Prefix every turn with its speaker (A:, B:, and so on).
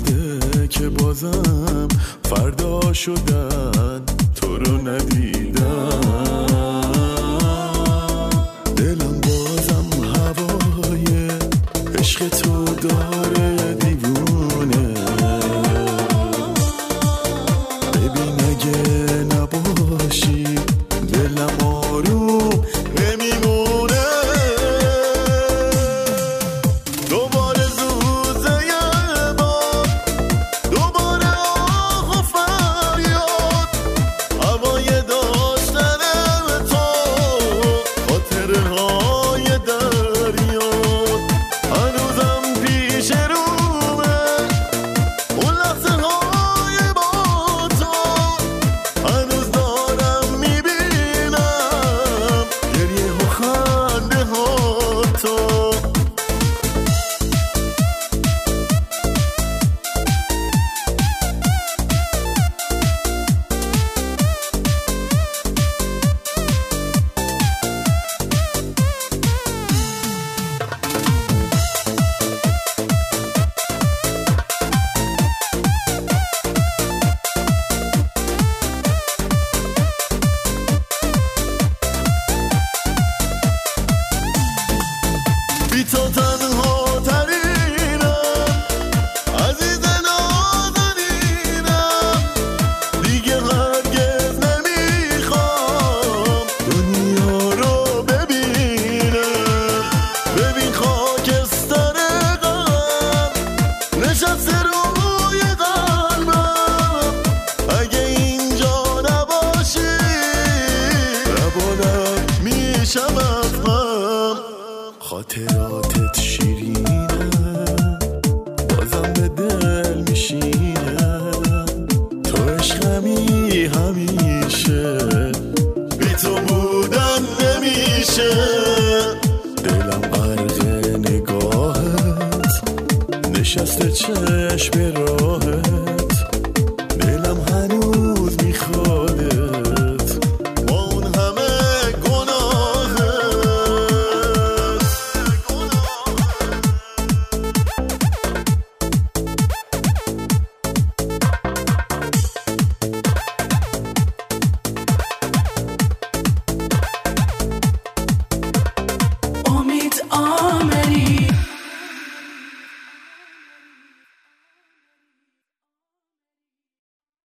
A: اومده که بازم فردا شدن تو رو ندیدم. دلم بازم هوای عشق تو داره دیوونه. ببین اگه نباشی دلم آروم نمیمونه. دوباره زوزه باد، دوباره آه و فریاد، هوای داشتن تو، خاطره های دریا هنوزم پیش رومه. اون لحظه های با تو هنوز دارم میبینم، گریه و خنده ها تو. بی تو تنها ترینم، عزیز نازنینم، دیگه هرگز نمیخوام دنیا رو ببینم. ببین خاکستر غم نشسته روی قلبم، اگه اینجا نباشی لبانم میشم از غم. خاطراتت شیرینه بازم به دل میشینه، تو عشقمی همیشه، بی تو بودن نمیشه. دلم غرق نگاهت نشسته چشم راهت،